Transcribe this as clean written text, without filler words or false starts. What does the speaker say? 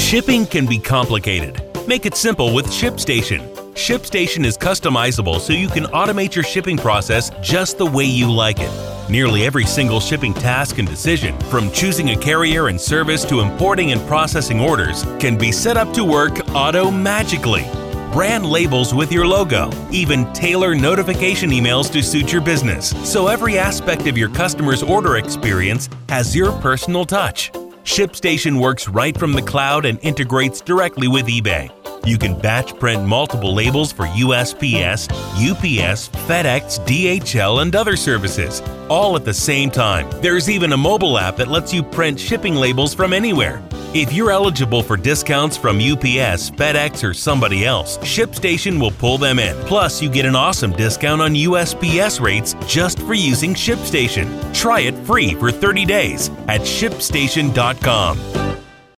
Shipping can be complicated. Make it simple with ShipStation. ShipStation is customizable so you can automate your shipping process just the way you like it. Nearly every single shipping task and decision, from choosing a carrier and service to importing and processing orders, can be set up to work auto-magically. Brand labels with your logo, even tailor notification emails to suit your business, so every aspect of your customer's order experience has your personal touch. ShipStation works right from the cloud and integrates directly with eBay. You can batch print multiple labels for USPS, UPS, FedEx, DHL, and other services, all at the same time. There's even a mobile app that lets you print shipping labels from anywhere. If you're eligible for discounts from UPS, FedEx, or somebody else, ShipStation will pull them in. Plus, you get an awesome discount on USPS rates just for using ShipStation. Try it free for 30 days at ShipStation.com.